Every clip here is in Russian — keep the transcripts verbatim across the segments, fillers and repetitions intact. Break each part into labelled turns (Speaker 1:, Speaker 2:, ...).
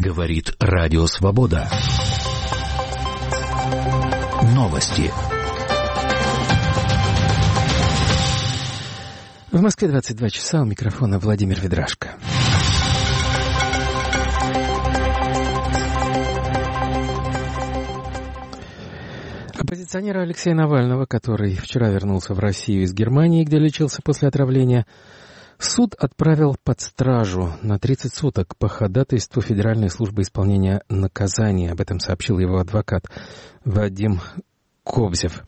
Speaker 1: Говорит Радио Свобода. Новости.
Speaker 2: В Москве двадцать два часа, у микрофона Владимир Ведрашко. Оппозиционера Алексея Навального, который вчера вернулся в Россию из Германии, где лечился после отравления, суд отправил под стражу на тридцать суток по ходатайству Федеральной службы исполнения наказания. Об этом сообщил его адвокат Вадим Кобзев.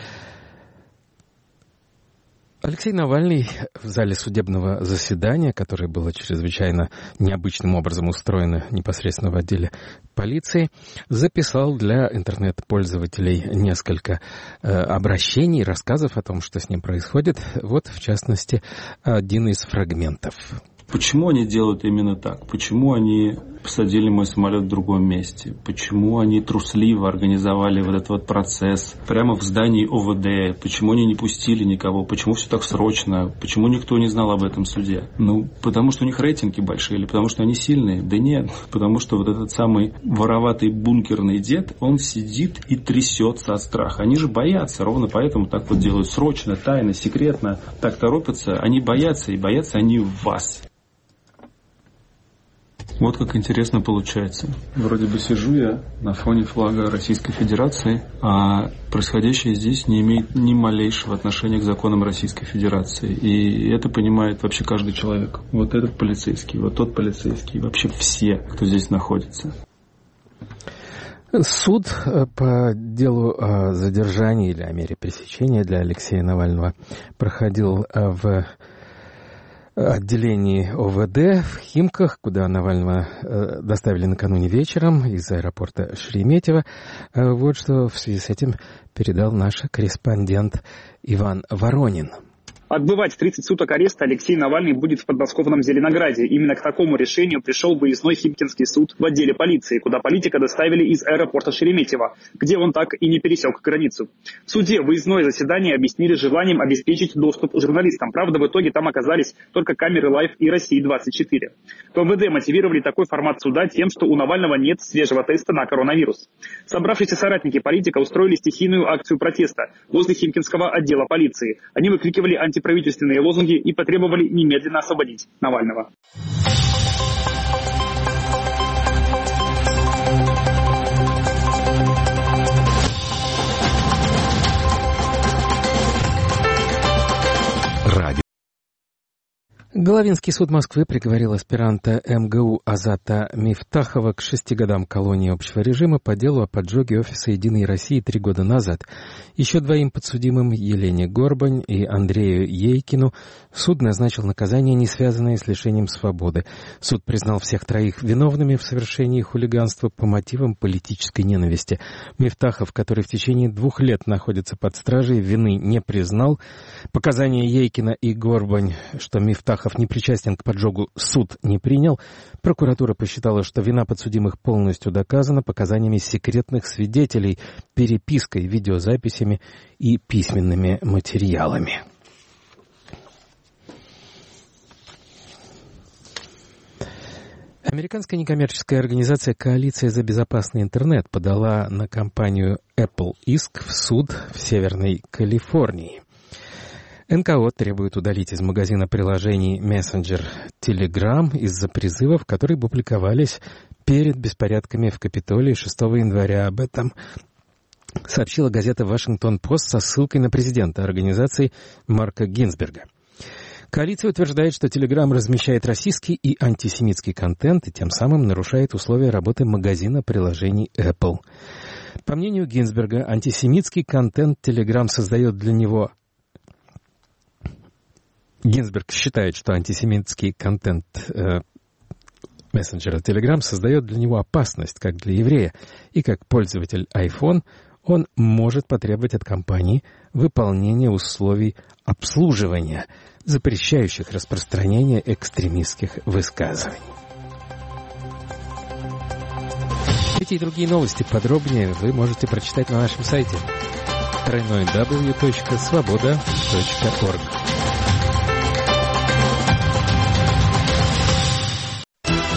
Speaker 2: Алексей Навальный в зале судебного заседания, которое было чрезвычайно необычным образом устроено непосредственно в отделе полиции, записал для интернет-пользователей несколько э, обращений, рассказов о том, что с ним происходит. Вот, в частности, один из фрагментов.
Speaker 3: Почему они делают именно так? Почему они посадили мой самолет в другом месте? Почему они трусливо организовали вот этот вот процесс прямо в здании О В Д? Почему они не пустили никого? Почему все так срочно? Почему никто не знал об этом суде? Ну, потому что у них рейтинги большие или потому что они сильные? Да нет, потому что вот этот самый вороватый бункерный дед, он сидит и трясется от страха. Они же боятся, ровно поэтому так вот делают срочно, тайно, секретно, так торопятся. Они боятся, и боятся они вас. Вот как интересно получается. Вроде бы сижу я на фоне флага Российской Федерации, а происходящее здесь не имеет ни малейшего отношения к законам Российской Федерации. И это понимает вообще каждый человек. Вот этот полицейский, вот тот полицейский, вообще все, кто здесь находится.
Speaker 2: Суд по делу о задержании или о мере пресечения для Алексея Навального проходил в отделении О В Д в Химках, куда Навального э, доставили накануне вечером из аэропорта Шереметьево. Э, вот что в связи с этим передал наш корреспондент Иван Воронин.
Speaker 4: Отбывать тридцать суток ареста Алексей Навальный будет в подмосковном Зеленограде. Именно к такому решению пришел выездной Химкинский суд в отделе полиции, куда политика доставили из аэропорта Шереметьево, где он так и не пересек границу. В суде выездное заседание объяснили желанием обеспечить доступ журналистам. Правда, в итоге там оказались только камеры Лайф и России двадцать четыре. В эм вэ дэ мотивировали такой формат суда тем, что у Навального нет свежего теста на коронавирус. Собравшиеся соратники политика устроили стихийную акцию протеста возле Химкинского отдела полиции. Они выкрикивали анти антиправительственные лозунги и потребовали немедленно освободить Навального.
Speaker 1: Радио.
Speaker 2: Головинский суд Москвы приговорил аспиранта эм гэ у Азата Мифтахова к шести годам колонии общего режима по делу о поджоге офиса «Единой России» три года назад. Еще двоим подсудимым, Елене Горбань и Андрею Ейкину, суд назначил наказание, не связанное с лишением свободы. Суд признал всех троих виновными в совершении хулиганства по мотивам политической ненависти. Мифтахов, который в течение двух лет находится под стражей, вины не признал. Показания Ейкина и Горбань, что Мифтахов не причастен к поджогу, суд не принял. Прокуратура посчитала, что вина подсудимых полностью доказана показаниями секретных свидетелей, перепиской, видеозаписями и письменными материалами. Американская некоммерческая организация «Коалиция за безопасный интернет» подала на компанию Apple иск в суд в Северной Калифорнии. эн ка о требует удалить из магазина приложений мессенджер Telegram из-за призывов, которые публиковались перед беспорядками в Капитолии шестого января. Об этом сообщила газета «Вашингтон-Пост» со ссылкой на президента организации Марка Гинзберга. Коалиция утверждает, что Telegram размещает российский и антисемитский контент и тем самым нарушает условия работы магазина приложений Apple. По мнению Гинзберга, антисемитский контент Telegram создает для него... Гинзберг считает, что антисемитский контент э, мессенджера Telegram создает для него опасность, как для еврея, и как пользователь iPhone он может потребовать от компании выполнения условий обслуживания, запрещающих распространение экстремистских высказываний. Эти и другие новости подробнее вы можете прочитать на нашем сайте дабл ю дабл ю дабл ю точка свобода точка орг.